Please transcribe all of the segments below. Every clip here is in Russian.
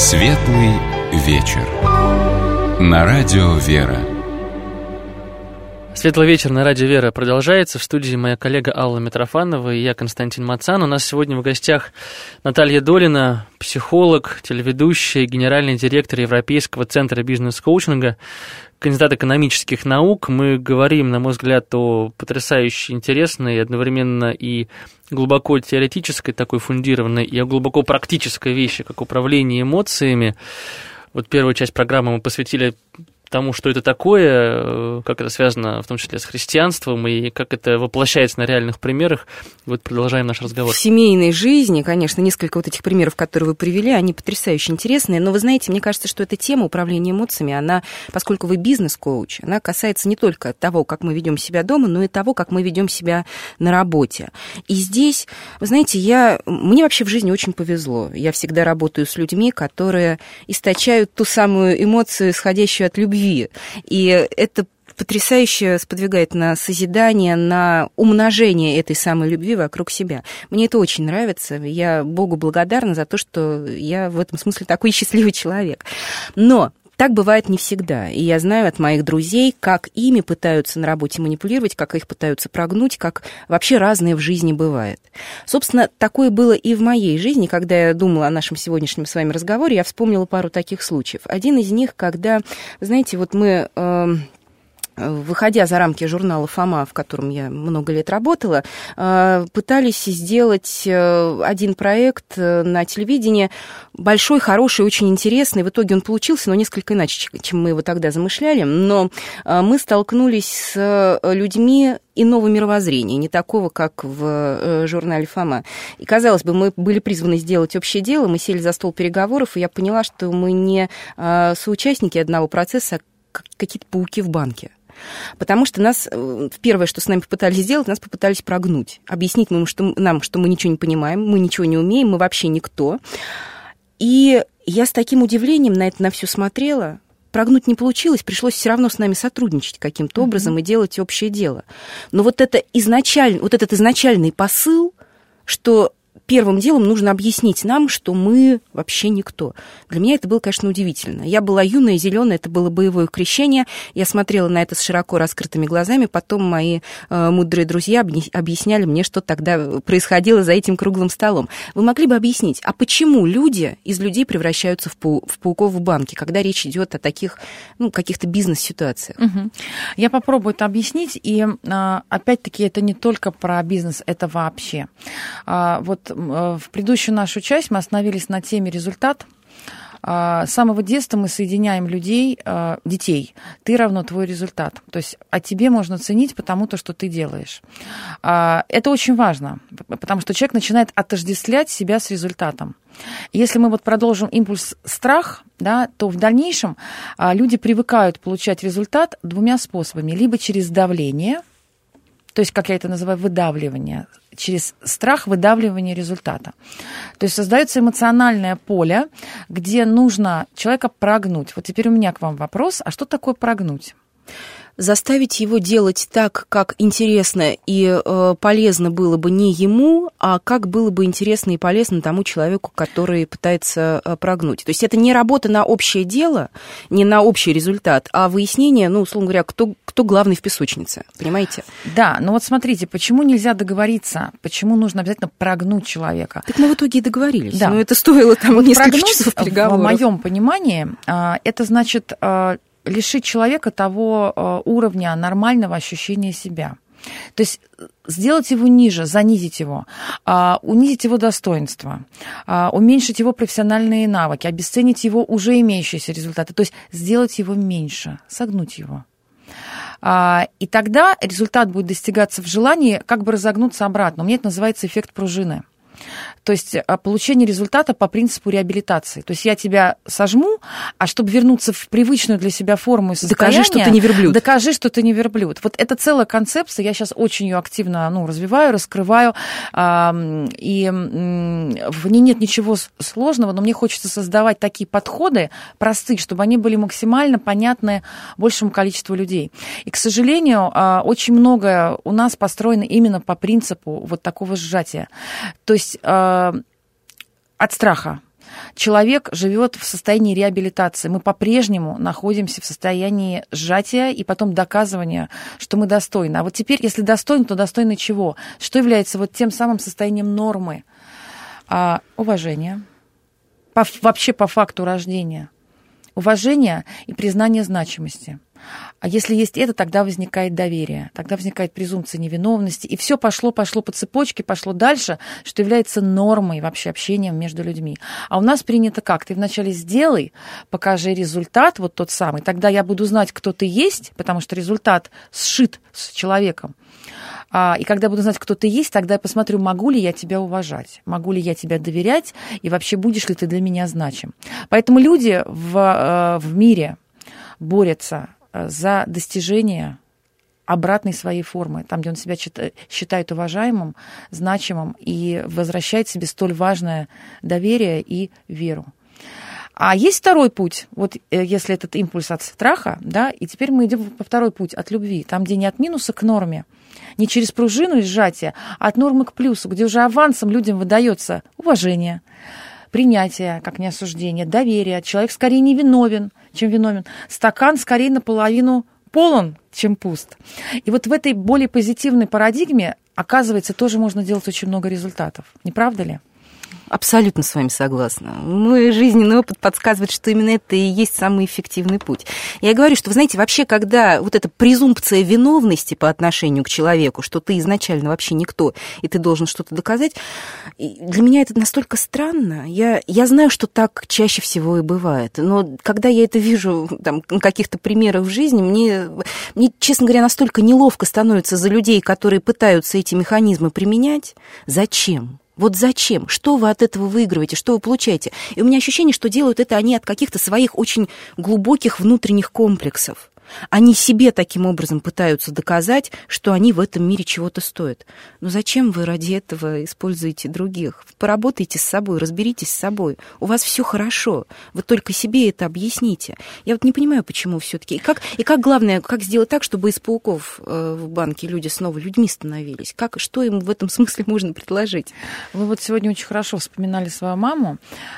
Светлый вечер. На радио «Вера». Светлый вечер на радио «Вера» продолжается. В студии моя коллега Алла Митрофанова и я, Константин Мацан. У нас сегодня в гостях Наталья Долина, психолог, телеведущая, генеральный директор Европейского центра бизнес-коучинга, кандидат экономических наук. Мы говорим, на мой взгляд, о потрясающе интересной, одновременно и глубоко теоретической, такой фундированной, и о глубоко практической вещи, как управление эмоциями. Вот первую часть программы мы посвятили тому, что это такое, как это связано в том числе с христианством и как это воплощается на реальных примерах. Вот продолжаем наш разговор. В семейной жизни, конечно, несколько вот этих примеров, которые вы привели, они потрясающе интересные, но вы знаете, мне кажется, что эта тема управления эмоциями, она, поскольку вы бизнес-коуч, она касается не только того, как мы ведем себя дома, но и того, как мы ведем себя на работе. И здесь, вы знаете, мне вообще в жизни очень повезло. Я всегда работаю с людьми, которые источают ту самую эмоцию, исходящую от любви. И это потрясающе сподвигает на созидание, на умножение этой самой любви вокруг себя. Мне это очень нравится. Я Богу благодарна за то, что я в этом смысле такой счастливый человек. Но так бывает не всегда. И я знаю от моих друзей, как ими пытаются на работе манипулировать, как их пытаются прогнуть, как вообще разное в жизни бывает. Собственно, такое было и в моей жизни. Когда я думала о нашем сегодняшнем с вами разговоре, я вспомнила пару таких случаев. Один из них, когда, знаете, вот мы, выходя за рамки журнала «Фома», в котором я много лет работала, пытались сделать один проект на телевидении, большой, хороший, очень интересный. В итоге он получился, но несколько иначе, чем мы его тогда замышляли. Но мы столкнулись с людьми иного мировоззрения, не такого, как в журнале «Фома». И, казалось бы, мы были призваны сделать общее дело, мы сели за стол переговоров, и я поняла, что мы не соучастники одного процесса, а какие-то пауки в банке. Потому что первое, что с нами попытались сделать, нас попытались прогнуть, объяснить нам, что мы ничего не понимаем, мы ничего не умеем, мы вообще никто. И я с таким удивлением на это все смотрела. Прогнуть не получилось, пришлось все равно с нами сотрудничать каким-то образом и делать общее дело. Но вот этот изначальный посыл, что первым делом нужно объяснить нам, что мы вообще никто. Для меня это было, конечно, удивительно. Я была юная, зеленая, это было боевое крещение. Я смотрела на это с широко раскрытыми глазами. Потом мои мудрые друзья объясняли мне, что тогда происходило за этим круглым столом. Вы могли бы объяснить, а почему люди из людей превращаются в пауков в банке, когда речь идет о таких, каких-то бизнес-ситуациях? Угу. Я попробую это объяснить. И, опять-таки, это не только про бизнес, это вообще. Вот в предыдущую нашу часть мы остановились на теме результат. С самого детства мы соединяем детей. Ты равно твой результат. То есть о тебе можно ценить потому, что ты делаешь. Это очень важно, потому что человек начинает отождествлять себя с результатом. Если мы продолжим импульс страх, да, то в дальнейшем люди привыкают получать результат двумя способами. Либо через давление, то есть, как я это называю, выдавливание, через страх выдавливания результата. То есть создается эмоциональное поле, где нужно человека прогнуть. Вот теперь у меня к вам вопрос, а что такое прогнуть? Заставить его делать так, как интересно и полезно было бы не ему, а как было бы интересно и полезно тому человеку, который пытается прогнуть. То есть это не работа на общее дело, не на общий результат, а выяснение, условно говоря, кто главный в песочнице, понимаете? Да, но вот смотрите, почему нельзя договориться, почему нужно обязательно прогнуть человека? Так мы в итоге и договорились, да. Но это стоило несколько часов переговоров. В моем понимании это значит лишить человека того уровня нормального ощущения себя. То есть сделать его ниже, занизить его, унизить его достоинство, уменьшить его профессиональные навыки, обесценить его уже имеющиеся результаты, то есть сделать его меньше, согнуть его. И тогда результат будет достигаться в желании как бы разогнуться обратно. У меня это называется эффект пружины. То есть получение результата по принципу реабилитации. То есть я тебя сожму, а чтобы вернуться в привычную для себя форму и состояние... Докажи, что ты не верблюд. Докажи, что ты не верблюд. Вот это целая концепция. Я сейчас очень ее активно развиваю, раскрываю. И в ней нет ничего сложного, но мне хочется создавать такие подходы простые, чтобы они были максимально понятны большему количеству людей. И, к сожалению, очень многое у нас построено именно по принципу вот такого сжатия. То есть от страха. Человек живет в состоянии реабилитации. Мы по-прежнему находимся в состоянии сжатия и потом доказывания, что мы достойны. А вот теперь, если достойны, то достойны чего? Что является вот тем самым состоянием нормы? Уважение. Вообще по факту рождения. Уважение и признание значимости. А если есть это, тогда возникает доверие, тогда возникает презумпция невиновности, и все пошло по цепочке, пошло дальше, что является нормой вообще общения между людьми. А у нас принято как? Ты вначале сделай, покажи результат, вот тот самый, тогда я буду знать, кто ты есть, потому что результат сшит с человеком. И когда я буду знать, кто ты есть, тогда я посмотрю, могу ли я тебя уважать, могу ли я тебя доверять, и вообще будешь ли ты для меня значим. Поэтому люди в мире борются за достижение обратной своей формы, там, где он себя считает уважаемым, значимым и возвращает себе столь важное доверие и веру. А есть второй путь, вот если этот импульс от страха, да, и теперь мы идем по второй путь от любви, там, где не от минуса к норме, не через пружину и сжатие, а от нормы к плюсу, где уже авансом людям выдается уважение, принятие, как не осуждение, доверие. Человек скорее невиновен, чем виновен. Стакан скорее наполовину полон, чем пуст. И вот в этой более позитивной парадигме, оказывается, тоже можно делать очень много результатов. Не правда ли? Абсолютно с вами согласна. Мой жизненный опыт подсказывает, что именно это и есть самый эффективный путь. Я говорю, что, вы знаете, вообще, когда вот эта презумпция виновности по отношению к человеку, что ты изначально вообще никто, и ты должен что-то доказать, для меня это настолько странно. Я знаю, что так чаще всего и бывает, но когда я это вижу там, на каких-то примерах в жизни, мне, честно говоря, настолько неловко становится за людей, которые пытаются эти механизмы применять. Зачем? Вот зачем? Что вы от этого выигрываете? Что вы получаете? И у меня ощущение, что делают это они от каких-то своих очень глубоких внутренних комплексов. Они себе таким образом пытаются доказать, что они в этом мире чего-то стоят. Но зачем вы ради этого используете других? Поработайте с собой, разберитесь с собой. У вас все хорошо. Вы только себе это объясните. Я вот не понимаю, почему все-таки. И как главное, как сделать так, чтобы из пауков в банке люди снова людьми становились? Что им в этом смысле можно предложить? Вы вот сегодня очень хорошо вспоминали свою маму.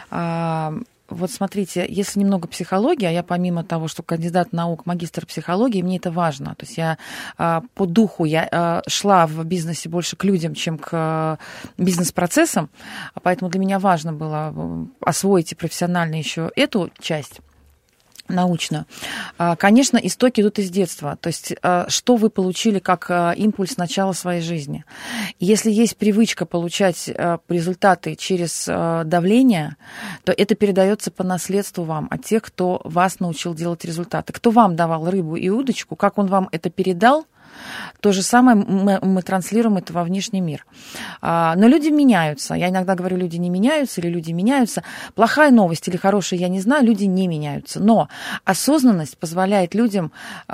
Вот смотрите, если немного психологии, а я помимо того, что кандидат наук, магистр психологии, мне это важно. То есть я по духу шла в бизнесе больше к людям, чем к бизнес-процессам, поэтому для меня важно было освоить и профессионально еще эту часть. Научно. Конечно, истоки идут из детства. То есть, что вы получили как импульс начала своей жизни. Если есть привычка получать результаты через давление, то это передается по наследству вам от тех, кто вас научил делать результаты. Кто вам давал рыбу и удочку, как он вам это передал, то же самое мы транслируем это во внешний мир. Но люди меняются. Я иногда говорю, люди не меняются или люди меняются. Плохая новость или хорошая, я не знаю, люди не меняются. Но осознанность позволяет людям,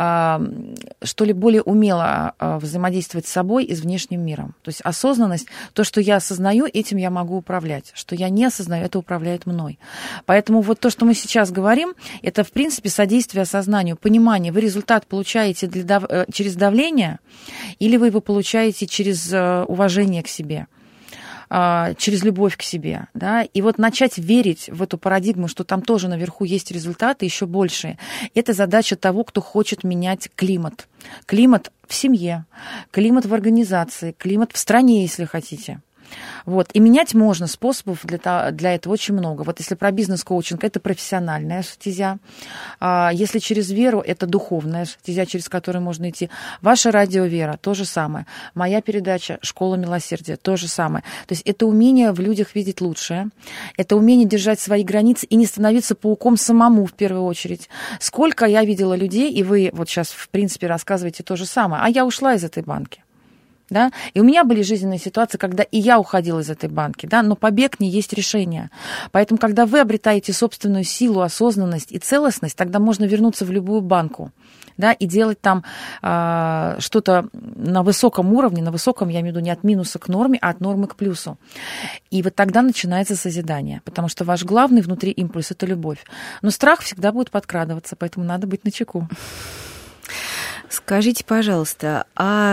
что ли, более умело взаимодействовать с собой и с внешним миром. То есть осознанность, то, что я осознаю, этим я могу управлять. Что я не осознаю, это управляет мной. Поэтому вот то, что мы сейчас говорим, это, в принципе, содействие осознанию, понимание. Вы результат получаете через давление, или вы его получаете через уважение к себе, через любовь к себе. Да? И вот начать верить в эту парадигму, что там тоже наверху есть результаты еще большие, это задача того, кто хочет менять климат. Климат в семье, климат в организации, климат в стране, если хотите. Вот. И менять можно, способов для этого очень много. Вот если про бизнес-коучинг, это профессиональная стезя. Если через веру, это духовная стезя, через которую можно идти. Ваша радио «Вера» – то же самое. Моя передача «Школа милосердия» – то же самое. То есть это умение в людях видеть лучшее, это умение держать свои границы и не становиться пауком самому в первую очередь. Сколько я видела людей, и вы вот сейчас, в принципе, рассказываете то же самое, а я ушла из этой банки. Да? И у меня были жизненные ситуации, когда и я уходила из этой банки, да? Но побег не есть решение. Поэтому, когда вы обретаете собственную силу, осознанность и целостность, тогда можно вернуться в любую банку, да? И делать там что-то на высоком уровне, на высоком, я имею в виду, не от минуса к норме, а от нормы к плюсу. И вот тогда начинается созидание, потому что ваш главный внутри импульс – это любовь. Но страх всегда будет подкрадываться, поэтому надо быть начеку. Скажите, пожалуйста, а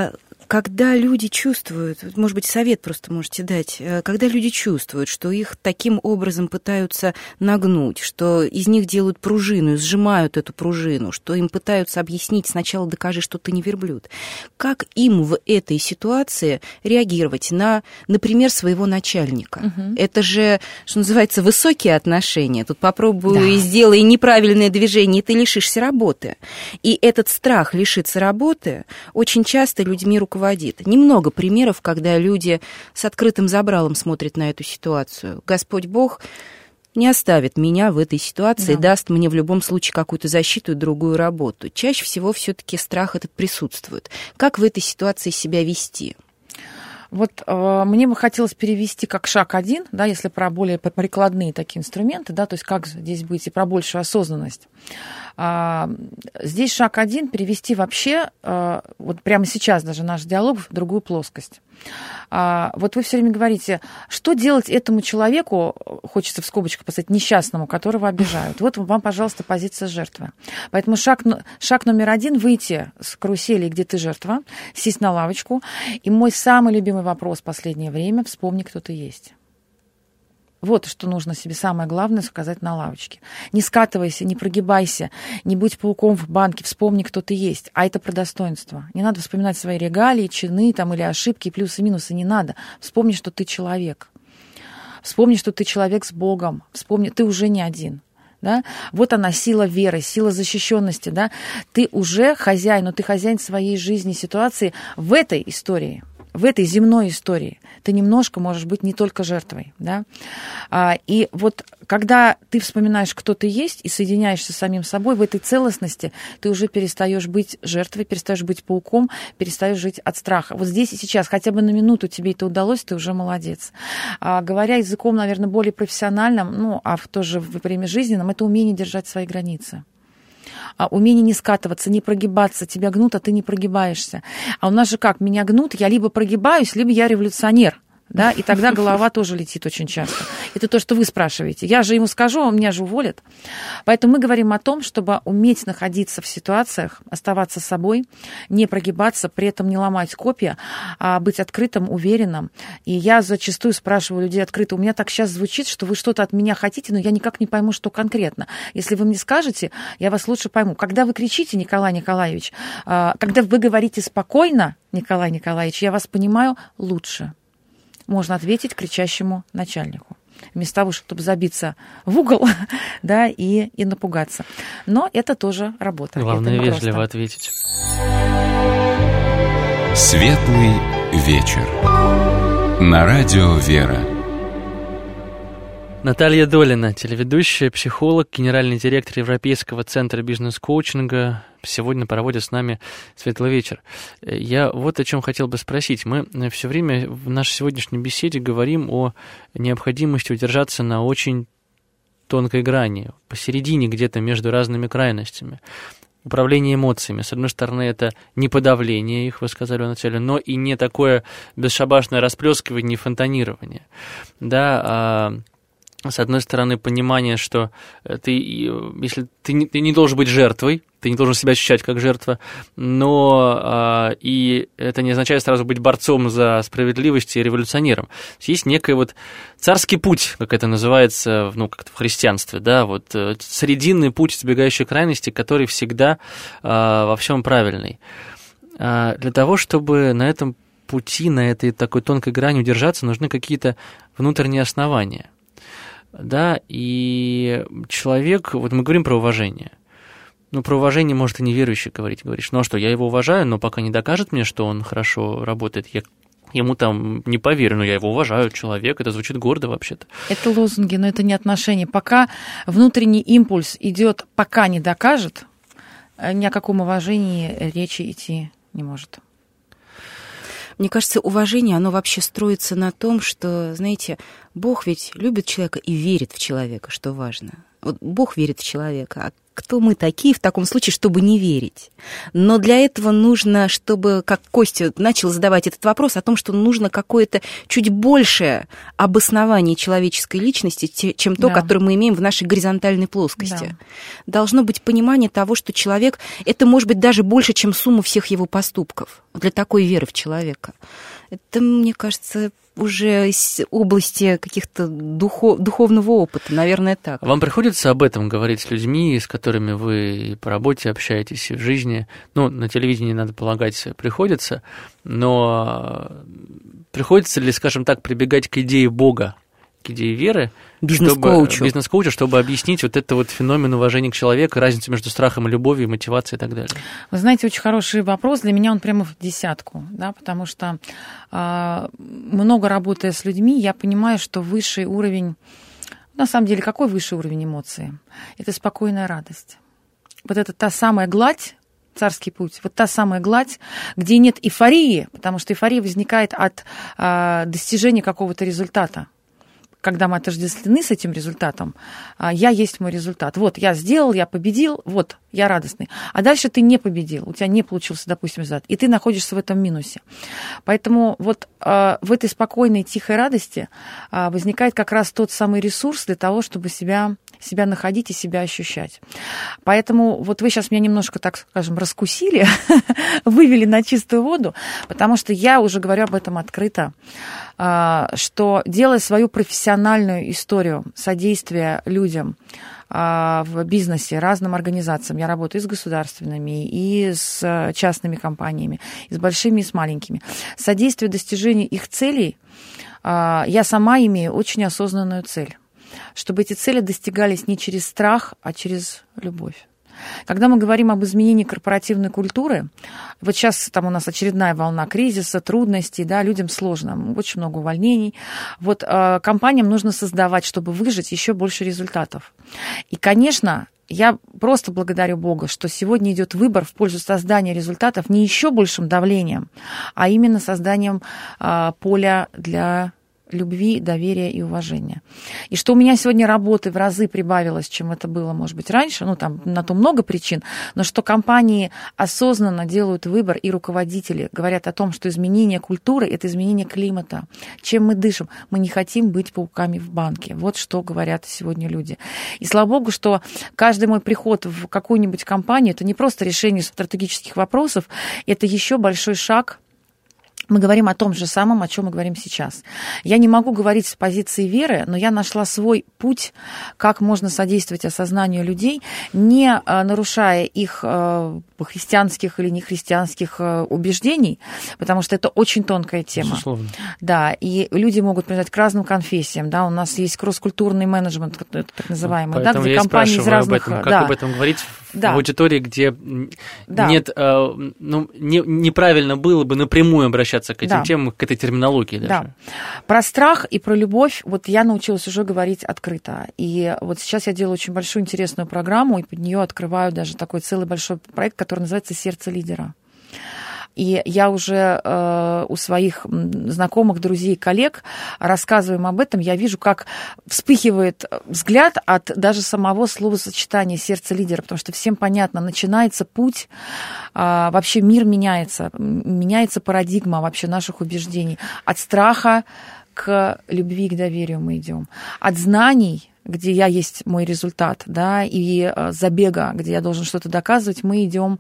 Когда люди чувствуют, может быть, совет просто можете дать, когда люди чувствуют, что их таким образом пытаются нагнуть, что из них делают пружину, сжимают эту пружину, что им пытаются объяснить сначала докажи, что ты не верблюд, как им в этой ситуации реагировать на, например, своего начальника? Это же, что называется, высокие отношения. Тут попробуй и сделай неправильное движение, и ты лишишься работы. И этот страх лишиться работы очень часто людьми руководит. Немного примеров, когда люди с открытым забралом смотрят на эту ситуацию. Господь Бог не оставит меня в этой ситуации, даст мне в любом случае какую-то защиту и другую работу. Чаще всего все-таки страх этот присутствует. Как в этой ситуации себя вести? Вот мне бы хотелось перевести как шаг 1, да, если про более прикладные такие инструменты, да, то есть как здесь быть и про большую осознанность. Здесь шаг 1 перевести вообще, вот прямо сейчас даже наш диалог в другую плоскость. Вот вы все время говорите, что делать этому человеку, хочется в скобочках поставить, несчастному, которого обижают. Вот вам, пожалуйста, позиция жертвы. Поэтому шаг номер 1 – выйти с карусели, где ты жертва, сесть на лавочку. И мой самый любимый вопрос в последнее время – вспомни, кто ты есть. Вот что нужно себе самое главное сказать на лавочке. Не скатывайся, не прогибайся, не будь пауком в банке, вспомни, кто ты есть. А это про достоинство. Не надо вспоминать свои регалии, чины там, или ошибки, плюсы, минусы, не надо. Вспомни, что ты человек. Вспомни, что ты человек с Богом. Вспомни, ты уже не один. Да? Вот она, сила веры, сила защищенности. Да? Ты уже хозяин, но ты хозяин своей жизни, ситуации в этой истории. В этой земной истории ты немножко можешь быть не только жертвой. Да? И вот когда ты вспоминаешь, кто ты есть, и соединяешься с самим собой, в этой целостности ты уже перестаешь быть жертвой, перестаешь быть пауком, перестаешь жить от страха. Вот здесь и сейчас, хотя бы на минуту тебе это удалось, ты уже молодец. Говоря языком, наверное, более профессиональным, ну, а в то же время жизненным, это умение держать свои границы. Умение не скатываться, не прогибаться. Тебя гнут, а ты не прогибаешься. А у нас же как? Меня гнут, я либо прогибаюсь, либо я революционер. Да? И тогда голова тоже летит очень часто. Это то, что вы спрашиваете. Я же ему скажу, он меня же уволит. Поэтому мы говорим о том, чтобы уметь находиться в ситуациях, оставаться собой, не прогибаться, при этом не ломать копья, а быть открытым, уверенным. И я зачастую спрашиваю людей открыто, у меня так сейчас звучит, что вы что-то от меня хотите, но я никак не пойму, что конкретно. Если вы мне скажете, я вас лучше пойму. Когда вы кричите, Николай Николаевич, когда вы говорите спокойно, Николай Николаевич, я вас понимаю лучше. Можно ответить кричащему начальнику. Вместо того, чтобы забиться в угол, да, и напугаться. Но это тоже работа. Главное, вежливо ответить. Светлый вечер. На радио «Вера». Наталья Долина, телеведущая, психолог, генеральный директор Европейского центра бизнес-коучинга, сегодня проводит с нами «Светлый вечер». Я вот о чем хотел бы спросить. Мы все время в нашей сегодняшней беседе говорим о необходимости удержаться на очень тонкой грани, посередине где-то между разными крайностями. Управление эмоциями. С одной стороны, это не подавление их, вы сказали вначале, но и не такое бесшабашное расплескивание и фонтанирование. Да, с одной стороны, понимание, что если ты не должен быть жертвой, ты не должен себя ощущать как жертва, но и это не означает сразу быть борцом за справедливость и революционером. Есть некий вот царский путь, как это называется, ну, как-то в христианстве, да, вот срединный путь, избегающий крайности, который всегда во всем правильный. Для того, чтобы на этом пути, на этой такой тонкой грани удержаться, нужны какие-то внутренние основания. Да, и человек, вот мы говорим про уважение. Ну, про уважение может и неверующий говорить. Говоришь, ну а что, я его уважаю, но пока не докажет мне, что он хорошо работает, я ему там не поверю, но я его уважаю, человек, это звучит гордо вообще-то. Это лозунги, но это не отношения. Пока внутренний импульс идет, пока не докажет, ни о каком уважении речи идти не может. Мне кажется, уважение, оно вообще строится на том, что, знаете, Бог ведь любит человека и верит в человека, что важно. Вот Бог верит в человека, а кто мы такие в таком случае, чтобы не верить. Но для этого нужно, чтобы, как Костя начал задавать этот вопрос, о том, что нужно какое-то чуть большее обоснование человеческой личности, чем то, которое мы имеем в нашей горизонтальной плоскости. Должно быть понимание того, что человек, это может быть даже больше, чем сумма всех его поступков для такой веры в человека. Это, мне кажется, уже из области каких-то духовного опыта, наверное, так. Вам приходится об этом говорить с людьми, с которыми вы по работе общаетесь и в жизни? Ну, на телевидении, надо полагать, приходится, но приходится ли, скажем так, прибегать к идее Бога, к идее веры, бизнес-коучу, чтобы объяснить вот это вот феномен уважения к человеку, разницу между страхом и любовью, мотивацией и так далее? Вы знаете, очень хороший вопрос. Для меня он прямо в десятку, да, потому что много работая с людьми, я понимаю, что высший уровень, на самом деле, какой высший уровень эмоций? Это спокойная радость. Вот это та самая гладь, царский путь, вот та самая гладь, где нет эйфории, потому что эйфория возникает от достижения какого-то результата. Когда мы отождествлены с этим результатом, я есть мой результат. Вот, я сделал, я победил, вот, я радостный. А дальше ты не победил, у тебя не получился, допустим, результат, и ты находишься в этом минусе. Поэтому вот в этой спокойной, тихой радости возникает как раз тот самый ресурс для того, чтобы себя находить и себя ощущать. Поэтому вот вы сейчас меня немножко, так скажем, раскусили, вывели на чистую воду, потому что я уже говорю об этом открыто, что делая свою профессиональную историю содействия людям в бизнесе, разным организациям, я работаю и с государственными, и с частными компаниями, и с большими, и с маленькими, содействие достижению их целей, я сама имею очень осознанную цель, чтобы эти цели достигались не через страх, а через любовь. Когда мы говорим об изменении корпоративной культуры, вот сейчас там у нас очередная волна кризиса, трудностей, да, людям сложно, очень много увольнений. Вот компаниям нужно создавать, чтобы выжить, еще больше результатов. И, конечно, я просто благодарю Бога, что сегодня идет выбор в пользу создания результатов не еще большим давлением, а именно созданием поля для любви, доверия и уважения. И что у меня сегодня работы в разы прибавилось, чем это было, может быть, раньше, ну, там на то много причин, но что компании осознанно делают выбор, и руководители говорят о том, что изменение культуры – это изменение климата. Чем мы дышим? Мы не хотим быть пауками в банке. Вот что говорят сегодня люди. И слава Богу, что каждый мой приход в какую-нибудь компанию – это не просто решение стратегических вопросов, это еще большой шаг. Мы говорим о том же самом, о чем мы говорим сейчас. Я не могу говорить с позиции веры, но я нашла свой путь, как можно содействовать осознанию людей, не нарушая их христианских или нехристианских убеждений, потому что это очень тонкая тема. Безусловно. Да, и люди могут принадлежать к разным конфессиям. Да, у нас есть кросс-культурный менеджмент, так называемый, да, где компании из разных... Как об этом говорить в аудитории, где нет, неправильно было бы напрямую обращаться к этим темам, к этой терминологии даже. Да. Про страх и про любовь вот я научилась уже говорить открыто. И вот сейчас я делаю очень большую интересную программу, и под нее открываю даже такой целый большой проект, который называется «Сердце лидера». И я уже у своих знакомых, друзей, коллег рассказываем об этом. Я вижу, как вспыхивает взгляд от даже самого словосочетания «сердце лидера», потому что всем понятно, начинается путь, вообще мир меняется парадигма вообще наших убеждений. От страха к любви, к доверию мы идем. От знаний, где я есть мой результат, да, и забега, где я должен что-то доказывать, мы идем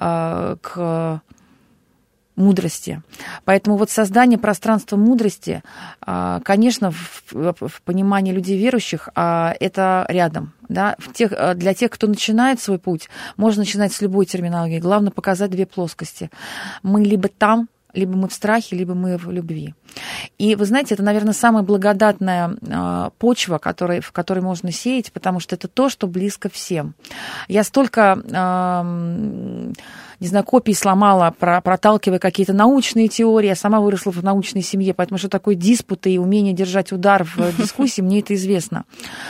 к мудрости. Поэтому вот создание пространства мудрости, конечно, в понимании людей верующих, это рядом. Да? Для тех, кто начинает свой путь, можно начинать с любой терминологии. Главное показать две плоскости. Мы либо там, либо мы в страхе, либо мы в любви. И вы знаете, это, наверное, самая благодатная почва, в которой можно сеять, потому что это то, что близко всем. Я столько, не знаю, копий сломала, проталкивая какие-то научные теории. Я сама выросла в научной семье, поэтому что такое диспуты и умение держать удар в дискуссии, мне это известно.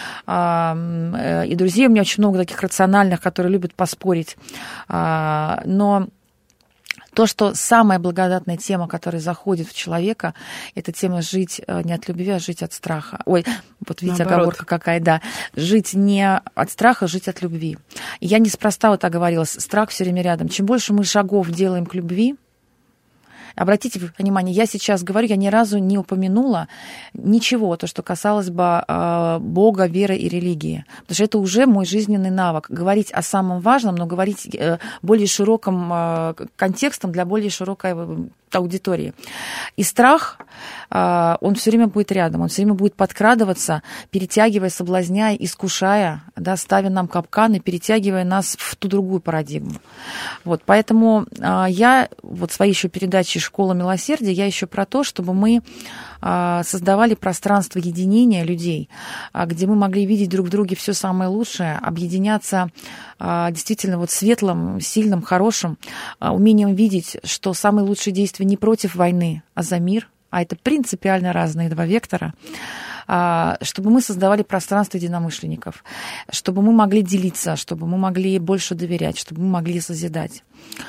И друзей у меня очень много таких рациональных, которые любят поспорить. Но То, что самая благодатная тема, которая заходит в человека, это тема жить не от любви, а жить от страха. Ой, вот видите, оговорка какая, да. Жить не от страха, жить от любви. И я неспроста вот так говорила, страх все время рядом. Чем больше мы шагов делаем к любви, обратите внимание, я сейчас говорю, я ни разу не упомянула ничего, то, что касалось бы Бога, веры и религии. Потому что это уже мой жизненный навык. Говорить о самом важном, но говорить более широким контекстом для более широкой аудитории. И страх, он все время будет рядом, он все время будет подкрадываться, перетягивая, соблазняя, искушая, да, ставя нам капканы, перетягивая нас в ту другую парадигму. Вот, поэтому я вот в своей еще передаче «Школа милосердия» я еще про то, чтобы мы создавали пространство единения людей, где мы могли видеть друг в друге все самое лучшее, объединяться действительно вот светлым, сильным, хорошим, умением видеть, что самые лучшие действия не против войны, а за мир, а это принципиально разные два вектора, чтобы мы создавали пространство единомышленников, чтобы мы могли делиться, чтобы мы могли больше доверять, чтобы мы могли созидать.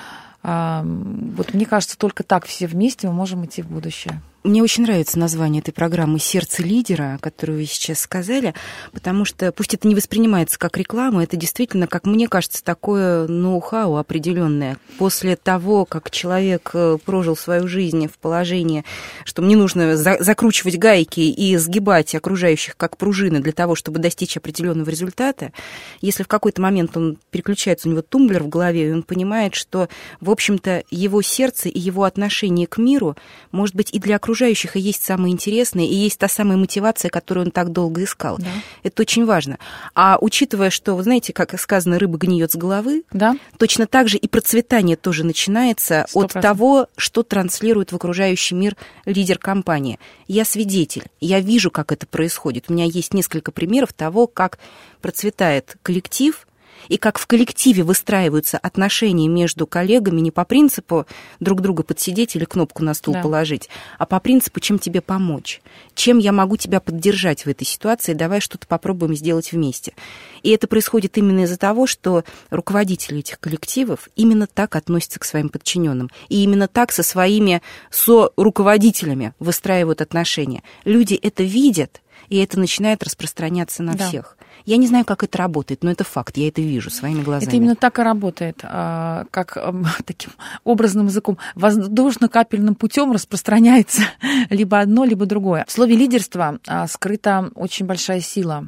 Вот мне кажется, только так все вместе мы можем идти в будущее. Мне очень нравится название этой программы «Сердце лидера», которую вы сейчас сказали, потому что, пусть это не воспринимается как реклама, это действительно, как мне кажется, такое ноу-хау определенное. После того, как человек прожил свою жизнь в положении, что мне нужно закручивать гайки и сгибать окружающих как пружины для того, чтобы достичь определенного результата, если в какой-то момент он переключается, у него тумблер в голове, и он понимает, что, в общем-то, его сердце и его отношение к миру, может быть, и для окружающих и есть самое интересное, и есть та самая мотивация, которую он так долго искал. Да. Это очень важно. А учитывая, что, вы знаете, как сказано, рыба гниет с головы, да, точно так же и процветание тоже начинается 100%. От того, что транслирует в окружающий мир лидер компании. Я свидетель, я вижу, как это происходит. У меня есть несколько примеров того, как процветает коллектив, и как в коллективе выстраиваются отношения между коллегами не по принципу друг друга подсидеть или кнопку на стул положить, а по принципу, чем тебе помочь, чем я могу тебя поддержать в этой ситуации, давай что-то попробуем сделать вместе. И это происходит именно из-за того, что руководители этих коллективов именно так относятся к своим подчиненным, и именно так со своими соруководителями выстраивают отношения. Люди это видят, и это начинает распространяться на всех. Я не знаю, как это работает, но это факт, я это вижу своими глазами. Это именно так и работает, как таким образным языком. Воздушно-капельным путем распространяется либо одно, либо другое. В слове «лидерство» скрыта очень большая сила.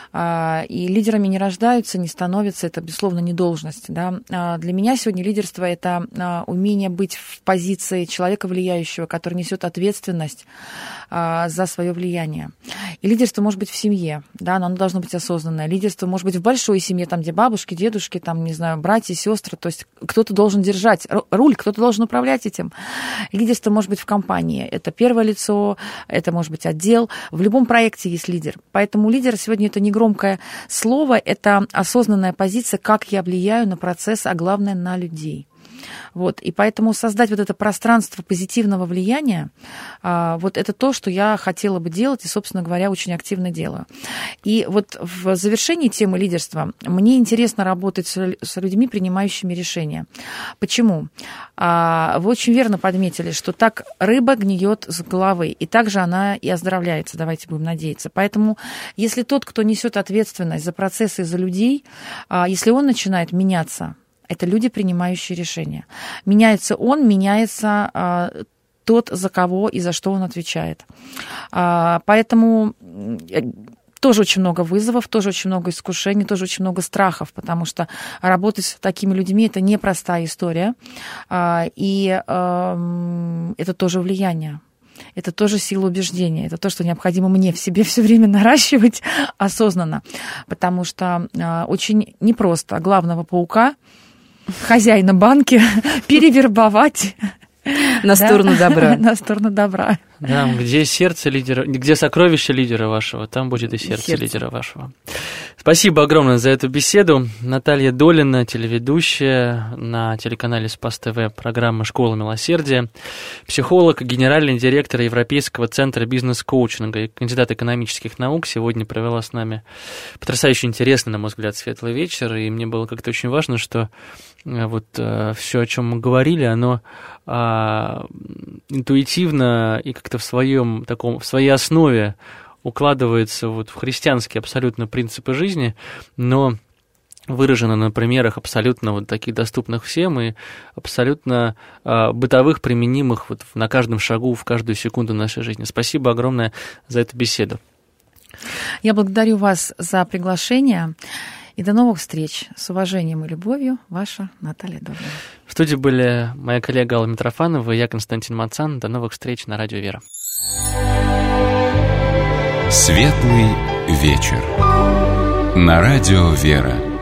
И лидерами не рождаются, не становятся, это, безусловно, не должность. Да? Для меня сегодня лидерство – это умение быть в позиции человека влияющего, который несет ответственность за свое влияние. И лидерство может быть в семье, да, но оно должно быть осознанное. Лидерство может быть в большой семье, там, где бабушки, дедушки, там, не знаю, братья, сестры. То есть кто-то должен держать руль, кто-то должен управлять этим. Лидерство может быть в компании. Это первое лицо, это может быть отдел. В любом проекте есть лидер. Поэтому лидер сегодня это не громкое слово, это осознанная позиция, как я влияю на процесс, а главное, на людей. Вот. И поэтому создать вот это пространство позитивного влияния, вот это то, что я хотела бы делать и, собственно говоря, очень активно делаю. И вот в завершении темы лидерства мне интересно работать с людьми, принимающими решения. Почему? Вы очень верно подметили, что так рыба гниет с головы, и также она и оздоровляется, давайте будем надеяться. Поэтому если тот, кто несет ответственность за процессы и за людей, если он начинает меняться, это люди, принимающие решения. Меняется он, меняется тот, за кого и за что он отвечает. Поэтому тоже очень много вызовов, тоже очень много искушений, тоже очень много страхов, потому что работать с такими людьми – это непростая история, и это тоже влияние. Это тоже сила убеждения, это то, что необходимо мне в себе все время наращивать осознанно, потому что очень непросто главного паука, хозяина банки, перевербовать на сторону добра. На сторону добра. Да, где сердце лидера, где сокровище лидера вашего, там будет и сердце лидера вашего. Спасибо огромное за эту беседу. Наталья Долина, телеведущая на телеканале Спас ТВ, программа «Школа милосердия», психолог, генеральный директор Европейского центра бизнес-коучинга и кандидат экономических наук, сегодня провела с нами потрясающе интересный, на мой взгляд, светлый вечер, и мне было как-то очень важно, что вот все, о чем мы говорили, оно интуитивно и как-то в своей основе укладывается вот в христианские абсолютно принципы жизни, но выражено на примерах абсолютно вот таких доступных всем и абсолютно бытовых, применимых вот на каждом шагу, в каждую секунду нашей жизни. Спасибо огромное за эту беседу. Я благодарю вас за приглашение. И до новых встреч. С уважением и любовью, ваша Наталья Долина. В студии были моя коллега Алла Митрофанова и я, Константин Мацан. До новых встреч на Радио Вера. Светлый вечер. На Радио Вера.